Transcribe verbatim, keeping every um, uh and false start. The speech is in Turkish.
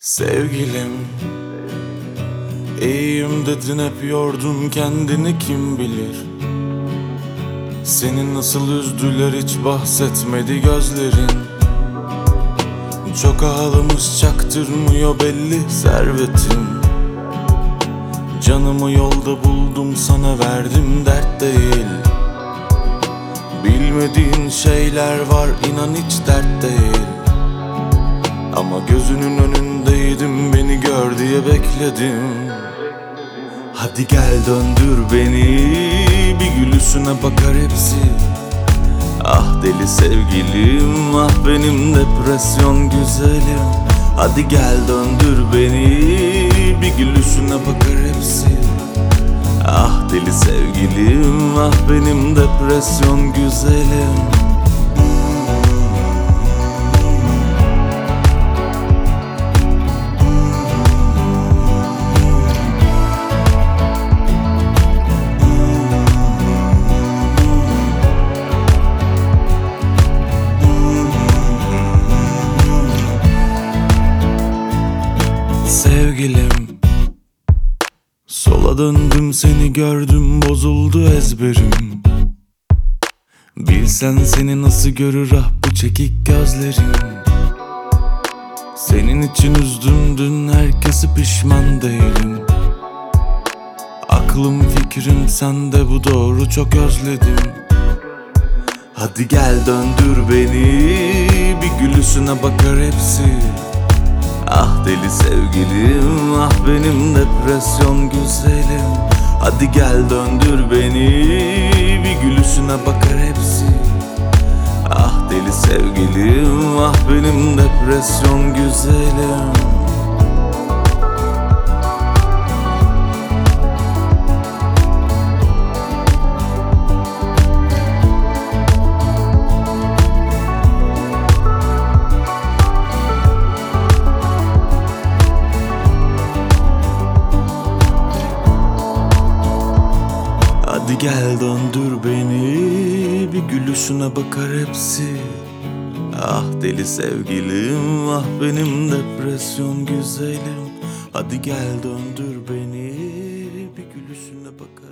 Sevgilim, iyiyim dedin, hep yordun kendini, kim bilir. Seni nasıl üzdüler, hiç bahsetmedi gözlerin. Çok ağlamış, çaktırmıyor belli servetim. Canımı yolda buldum, sana verdim, dert değil. Bilmediğin şeyler var, inan hiç dert değil. Ama gözünün önündeydim, beni gör diye bekledim. Hadi gel döndür beni, bir gülüşüne bakar hepsi. Ah deli sevgilim, ah benim depresyon güzelim. Hadi gel döndür beni, bir gülüşüne bakar hepsi. Ah deli sevgilim, ah benim depresyon güzelim. Sevgilim, sola döndüm, seni gördüm, bozuldu ezberim. Bilsen seni nasıl görür ah bu çekik gözlerim. Senin için üzdüm dün herkesi, pişman değilim. Aklım fikrim sende, bu doğru, çok özledim. Hadi gel döndür beni, bir gülüşüne bakar hepsi. Ah deli sevgilim, ah benim depresyon güzelim. Hadi gel döndür beni, bir gülüşüne bakar hepsi. Ah deli sevgilim, ah benim depresyon güzelim. Hadi gel döndür beni, bir gülüşüne bakar hepsi. Ah deli sevgilim, ah benim depresyon güzelim. Hadi gel döndür beni, bir gülüşüne bakar.